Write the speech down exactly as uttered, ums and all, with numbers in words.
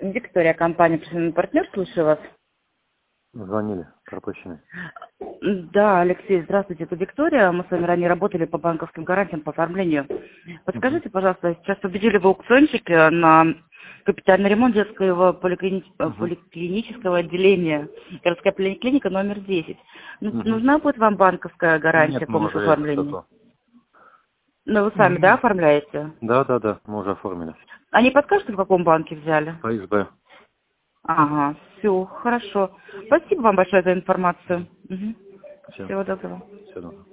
Виктория, компания «Профессиональный партнер», слушаю вас. Звонили, пропущенный. Да, Алексей, здравствуйте, это Виктория. Мы с вами ранее работали по банковским гарантиям, по оформлению. Подскажите, пожалуйста, сейчас победили в аукциончике на капитальный ремонт детского поликлини... Угу. поликлинического отделения. Городская поликлиника номер десять. Ну, Угу. Нужна будет вам банковская гарантия Нет, мы помощи в уже оформлении? это... Ну, вы сами, да, оформляете? Да, да, да, мы уже оформили. А не подскажете, в каком банке взяли? По СБ. Ага, все, хорошо. Спасибо вам большое за информацию. Угу. Все. Всего доброго. Все доброго.